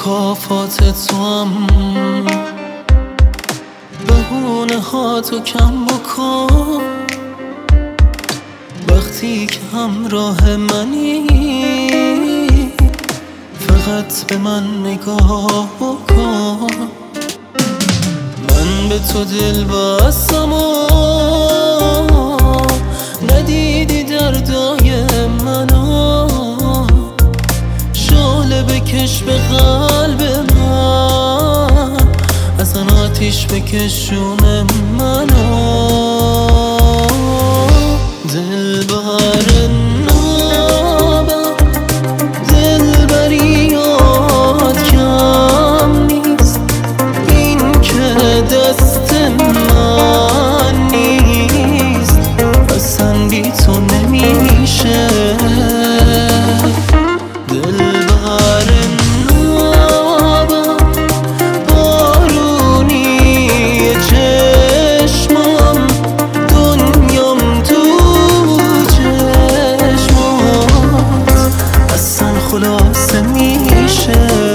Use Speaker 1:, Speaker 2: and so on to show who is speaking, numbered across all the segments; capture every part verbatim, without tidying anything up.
Speaker 1: مکافات تو هم بهونه ها تو کم بکن وقتی که همراه منی فقط به من نگاه بکن من به تو دل بستم و ندیدی دردای منو شعله بکش به قلب من اصلا آتیش بکشون منو دلبر نابم دلبری یاد کم نیست این که دست من نیست اصلا بی تو نمیشه دلبر نابم بارونی چشمم دنیام تو چشمات اصلا خلاصه میشه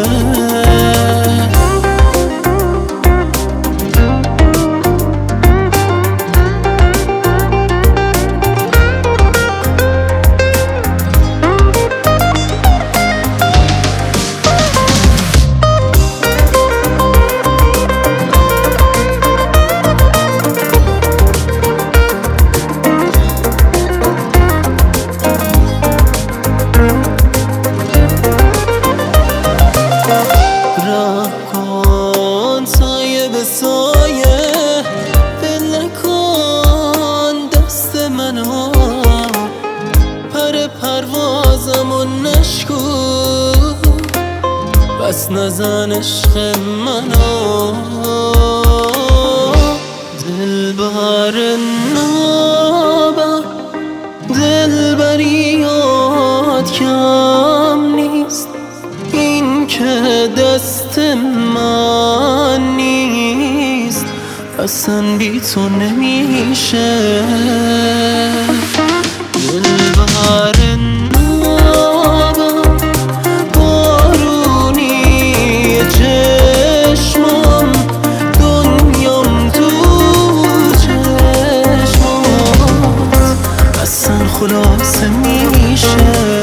Speaker 1: سایه به سایه دل نکن دست منو پر پروازم و نشکو بس نزن عشق منو دلبر نابم دلبری یاد کم نیست این که دست من نیست اصلا بی تو نمیشه دلبر نابم بارونی چشمم دنیام تو چشمات اصلا خلاصه میشه